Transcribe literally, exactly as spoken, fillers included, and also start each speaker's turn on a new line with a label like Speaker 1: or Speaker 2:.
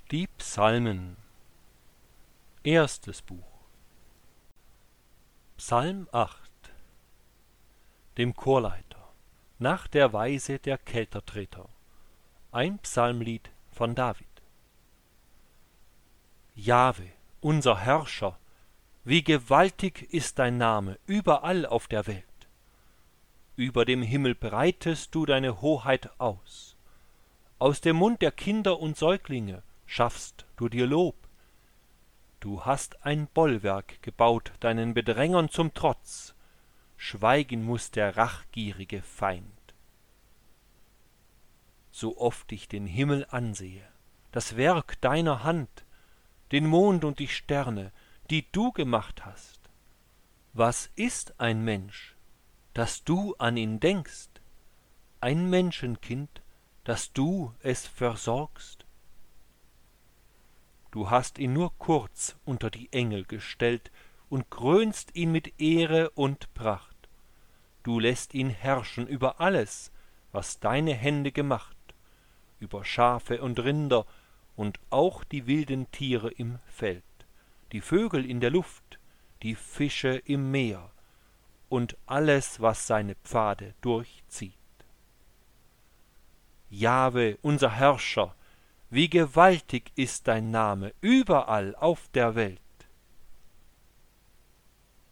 Speaker 1: Die Psalmen. Erstes Buch. Psalm acht. Dem Chorleiter, nach der Weise der Keltertreter. Ein Psalmlied von David. Jahwe, unser Herrscher, wie gewaltig ist dein Name überall auf der Welt. Über dem Himmel breitest du deine Hoheit aus. Aus dem Mund der Kinder und Säuglinge schaffst du dir Lob. Du hast ein Bollwerk gebaut deinen Bedrängern zum Trotz. Schweigen muß der rachgierige Feind. So oft ich den Himmel ansehe, das Werk deiner Hand, den Mond und die Sterne, die du gemacht hast. Was ist ein Mensch, dass du an ihn denkst, ein Menschenkind, dass du es versorgst? Du hast ihn nur kurz unter die Engel gestellt und krönst ihn mit Ehre und Pracht. Du lässt ihn herrschen über alles, was deine Hände gemacht, über Schafe und Rinder und auch die wilden Tiere im Feld, die Vögel in der Luft, die Fische im Meer und alles, was seine Pfade durchzieht. Jahwe, unser Herrscher, wie gewaltig ist dein Name überall auf der Welt.